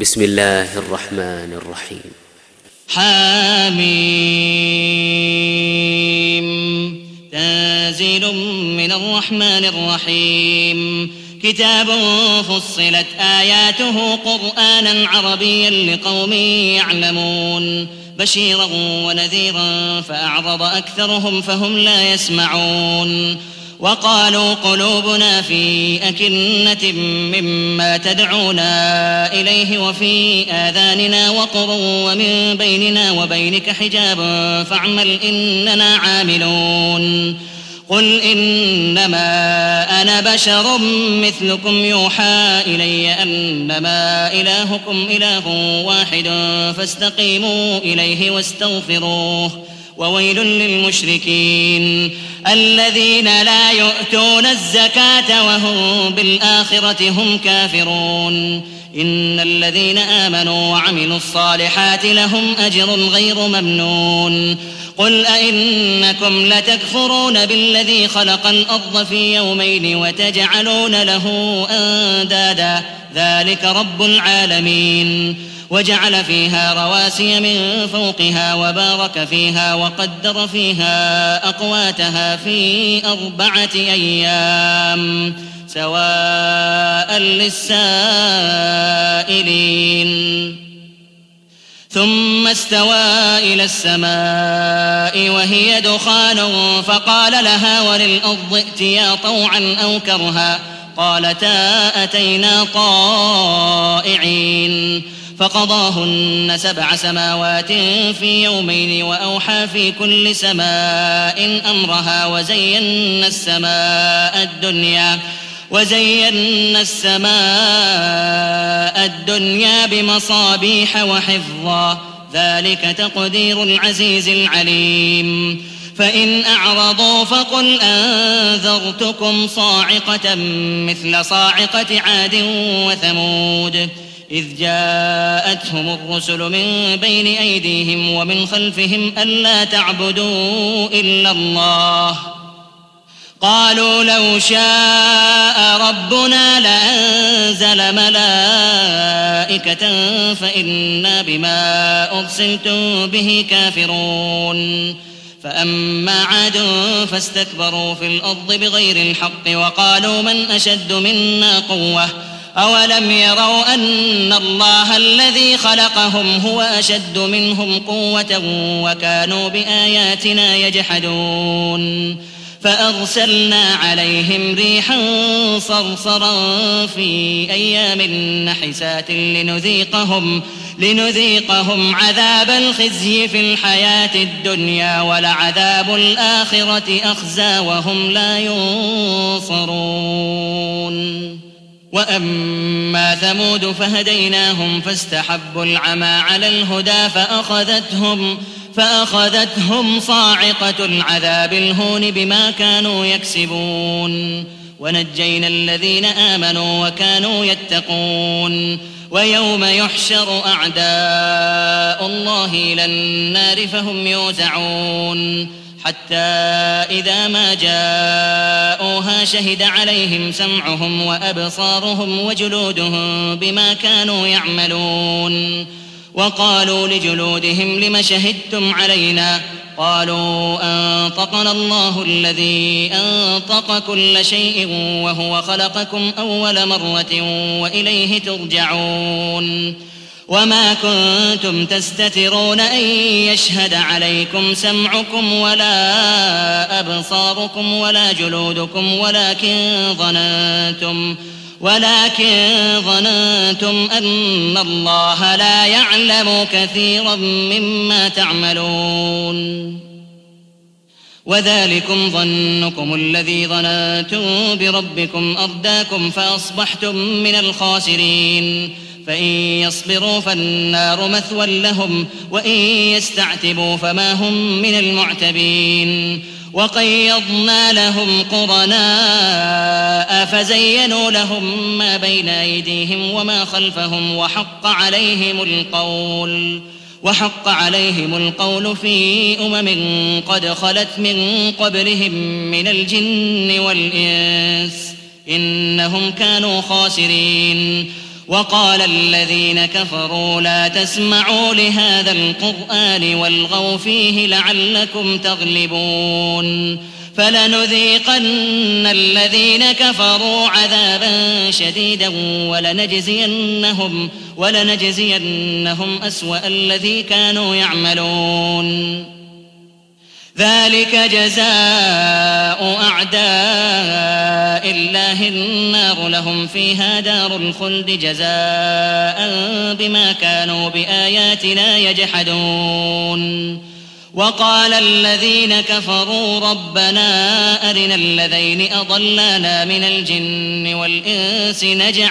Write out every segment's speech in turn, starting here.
بسم الله الرحمن الرحيم. حميم. تنزيل من الرحمن الرحيم. كتاب فصلت آياته قرآنا عربيا لقوم يعلمون بشيرا ونذيرا فأعرض أكثرهم فهم لا يسمعون. وقالوا قلوبنا في أكنة مما تدعونا إليه وفي آذاننا وقر ومن بيننا وبينك حجاب فاعمل إننا عاملون. قل إنما أنا بشر مثلكم يوحى إلي أنما إلهكم إله واحد فاستقيموا إليه واستغفروه. وويل للمشركين الذين لا يؤتون الزكاة وهم بالآخرة هم كافرون. إن الذين آمنوا وعملوا الصالحات لهم أجر غير ممنون. قل أئنكم لتكفرون بالذي خلق الأرض في يومين وتجعلون له أندادا ذلك رب العالمين. وجعل فيها رواسي من فوقها وبارك فيها وقدر فيها أقواتها في 4 أيام سواء للسائلين. ثم استوى إلى السماء وهي دخان فقال لها وللأرض ائتيا طوعا أو كرها قالتا أتينا طائعين. فقضاهن 7 سماوات في يومين وأوحى في كل سماء أمرها وزينا السماء الدنيا بمصابيح وحفظا ذلك تقدير العزيز العليم. فإن أعرضوا فقل أنذرتكم صاعقة مثل صاعقة عاد وثمود إذ جاءتهم الرسل من بين أيديهم ومن خلفهم ألا تعبدوا إلا الله قالوا لو شاء ربنا لأنزل ملائكة فإنا بما أرسلتم به كافرون. فأما عاد فاستكبروا في الأرض بغير الحق وقالوا من أشد منا قوة أولم يروا أن الله الذي خلقهم هو أشد منهم قوة وكانوا بآياتنا يجحدون. فأرسلنا عليهم ريحا صرصرا في أيام نحسات لنذيقهم عذاب الخزي في الحياة الدنيا ولعذاب الآخرة أخزى وهم لا ينصرون. وأما ثمود فهديناهم فاستحبوا العمى على الهدى فأخذتهم صاعقة العذاب الهون بما كانوا يكسبون. ونجينا الذين آمنوا وكانوا يتقون. ويوم يحشر أعداء الله إلى النار فهم يوزعون حتى إذا ما جاءوها شهد عليهم سمعهم وأبصارهم وجلودهم بما كانوا يعملون. وقالوا لجلودهم لم شهدتم علينا قالوا أنطقنا الله الذي أنطق كل شيء وهو خلقكم أول مرة وإليه ترجعون. وما كنتم تستترون أن يشهد عليكم سمعكم ولا أبصاركم ولا جلودكم ولكن ظننتم أن الله لا يعلم كثيرا مما تعملون. وذلكم ظنكم الذي ظننتم بربكم أرداكم فأصبحتم من الخاسرين. فإن يصبروا فالنار مثوى لهم وإن يستعتبوا فما هم من المعتبين. وقيضنا لهم قرناء فزينوا لهم ما بين أيديهم وما خلفهم وحق عليهم القول في قد خلت من قبلهم من الجن والإنس إنهم كانوا خاسرين. وقال الذين كفروا لا تسمعوا لهذا القرآن والغوا فيه لعلكم تغلبون فلنذيقن الذين كفروا عذابا شديدا ولنجزينهم أسوأ الذي كانوا يعملون ذلك جزاء أعداء الله النار لهم فيها دار الخلد جزاء بما كانوا بآياتنا يجحدون وقال الذين كفروا ربنا أرنا الذين أضلانا من الجن والإنس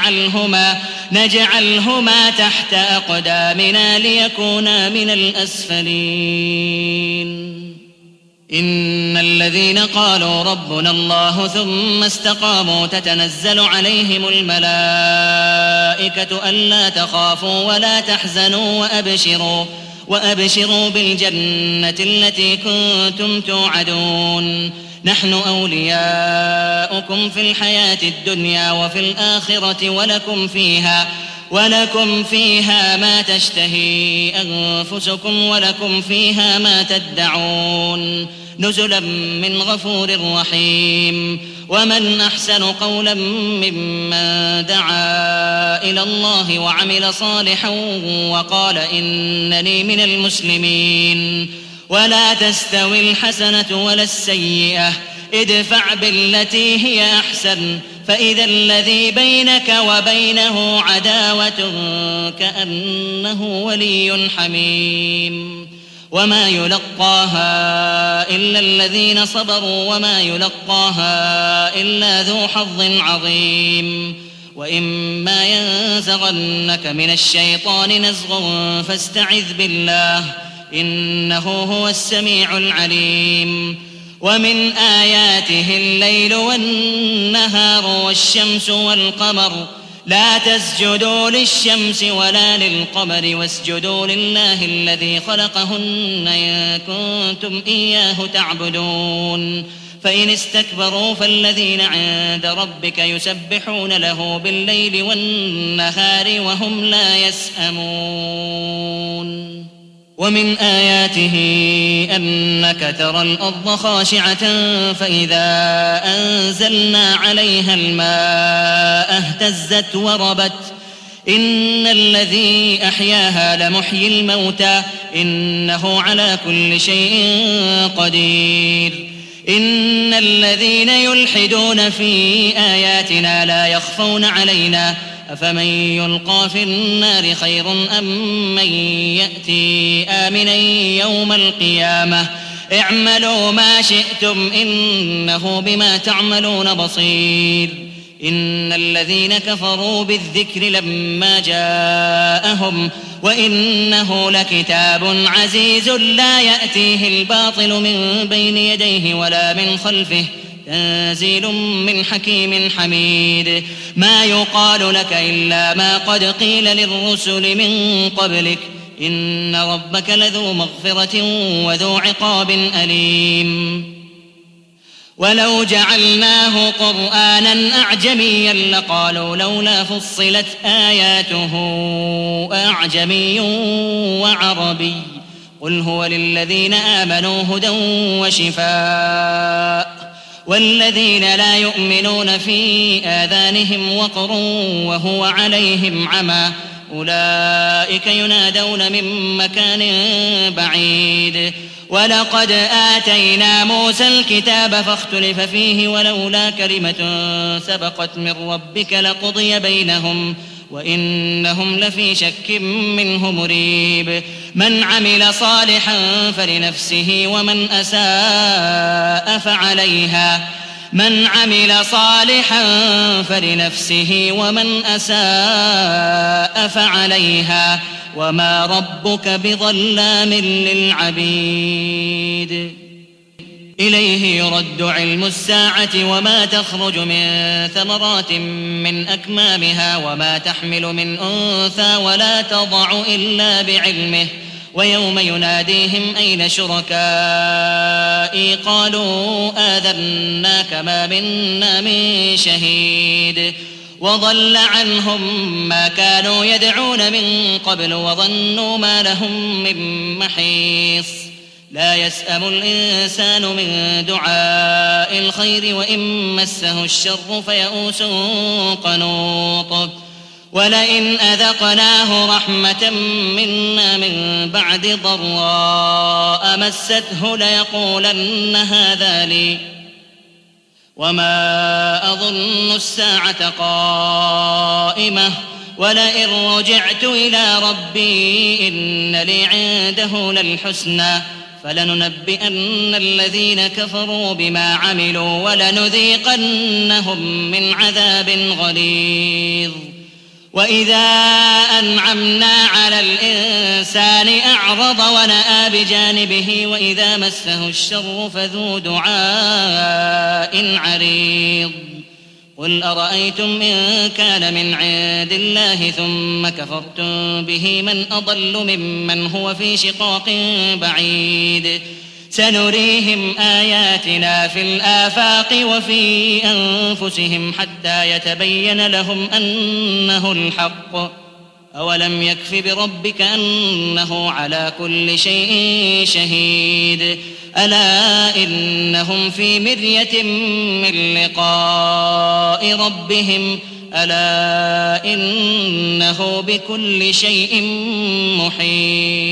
نجعلهما تحت أقدامنا ليكونا من الأسفلين إن الذين قالوا ربنا الله ثم استقاموا تتنزل عليهم الملائكة ألا تخافوا ولا تحزنوا وأبشروا بالجنة التي كنتم توعدون نحن أولياؤكم في الحياة الدنيا وفي الآخرة ولكم فيها ما تشتهي أنفسكم ولكم فيها ما تدعون نزلا من غفور رحيم ومن أحسن قولا ممن دعا إلى الله وعمل صالحا وقال إنني من المسلمين ولا تستوي الحسنة ولا السيئة ادفع بالتي هي أحسن فإذا الذي بينك وبينه عداوة كأنه ولي حميم وما يلقاها إلا الذين صبروا وما يلقاها إلا ذو حظ عظيم وإما ينزغنك من الشيطان نزغ فاستعذ بالله إنه هو السميع العليم ومن آياته الليل والنهار والشمس والقمر لا تسجدوا للشمس ولا للقمر واسجدوا لله الذي خلقهن إن كنتم إياه تعبدون فإن استكبروا فالذين عند ربك يسبحون له بالليل والنهار وهم لا يسأمون ومن آياته أنك ترى الأرض خاشعة فإذا أنزلنا عليها الماء اهتزت وربت إن الذي أحياها لمحيي الموتى إنه على كل شيء قدير إن الذين يلحدون في آياتنا لا يخفون علينا أفمن يلقى في النار خير أم من يأتي آمنا يوم القيامة اعملوا ما شئتم إنه بما تعملون بصير إن الذين كفروا بالذكر لما جاءهم وإنه لكتاب عزيز لا يأتيه الباطل من بين يديه ولا من خلفه تنزيل من حكيم حميد ما يقال لك إلا ما قد قيل للرسل من قبلك إن ربك لذو مغفرة وذو عقاب أليم ولو جعلناه قرآنا أعجميا لقالوا لولا فصلت آياته أعجمي وعربي قل هو للذين آمنوا هدى وشفاء والذين لا يؤمنون في آذانهم وقر وهو عليهم عمى أولئك ينادون من مكان بعيد ولقد آتينا موسى الكتاب فاختلف فيه ولولا كلمة سبقت من ربك لقضي بينهم وإنهم لفي شك منه مريب من عمل صالحا فلنفسه ومن أساء فعليها وما ربك بظلام للعبيد إليه يرد علم الساعة وما تخرج من ثمرات من أكمامها وما تحمل من أنثى ولا تضع إلا بعلمه ويوم يناديهم أين شركائي قالوا آذناك ما منا من شهيد وضل عنهم ما كانوا يدعون من قبل وظنوا ما لهم من محيص لا يسأم الإنسان من دعاء الخير وإن مسه الشر فيئوس قنوط ولئن أذقناه رحمة منا من بعد ضراء مسته ليقولن هذا لي وما أظن الساعة قائمة ولئن رجعت إلى ربي إن لي عنده للحسنى فلننبئن الذين كفروا بما عملوا ولنذيقنهم من عذاب غليظ وإذا أنعمنا على الإنسان أعرض ونأى بجانبه وإذا مسه الشر فذو دعاء عريض قل أرأيتم إن كان من عند الله ثم كفرتم به من أضل ممن هو في شقاق بعيد سنريهم آياتنا في الآفاق وفي أنفسهم حتى يتبين لهم أنه الحق أولم يكف بربك أنه على كل شيء شهيد ألا إنهم في مرية من لقاء ربهم ألا إنه بكل شيء محيط